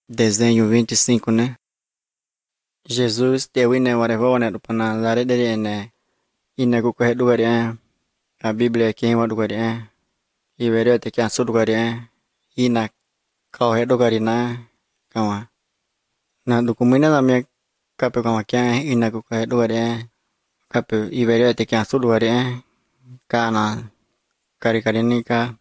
Desenho 25, né? Jesus tewine warevone dupana lare dere ene ine kukuhe dugare a Biblia ke wa dugare ibere te kya su dugare ina kauhe dugare na kawa na dukumina la me kape kawa kya ina kukuhe dugare kape ibere te kya su dugare kana kari kari nika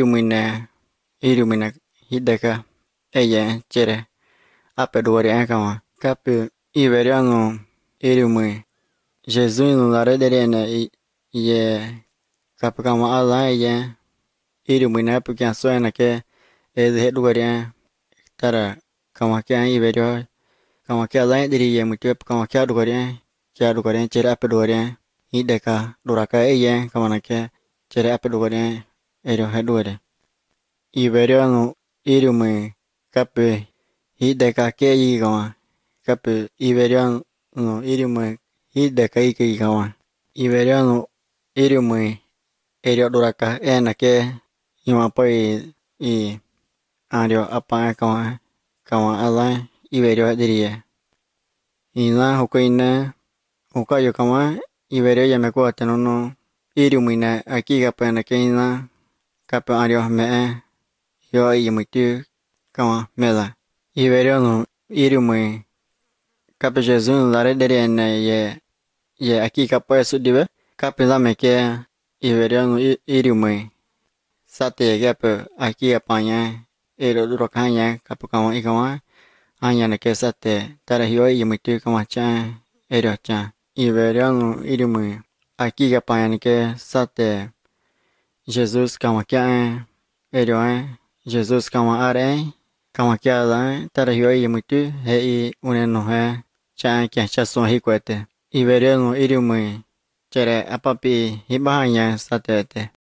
irumine hideka eye chere ape dugare kawa kape iberiano irumui Jesus no lare dere ne ye kapkama ala ye irumui na pu kya soena ke de dugare tara kama kya iberio kama kya la diri ye mutu kama kya dugare chere ape dugare ideka duraka eye kama na ke chere ape dugare erio he dugare iberiano irumui kape ideka ke yi kama kape iberiano irumui hideka iki kawa iberiano irumui erio duraka ena ke ima poi i ario apa kawa ala iberio dirie ina hokoina hokayo kama iberio ya meko tenono irumui na aki kapa na ke ina kapa ario me yo imutu kama mela iberiano irumui kapa Jesus lare dere na ye aquí kapa su dibe kapi la me ke iberiano irumui sate gape aquí apanya ero duro kanya kapu kama ikama anya na ke sate tara hiyo imutu kama cha ero cha iberiano irumui aquí kapanya ke sate Jesus kama kya ero Jesus kama are kama kya la tara hiyo imutu he i uneno he cha kya cha so hi kwete iberiano irumui chere apapi hibahanya satete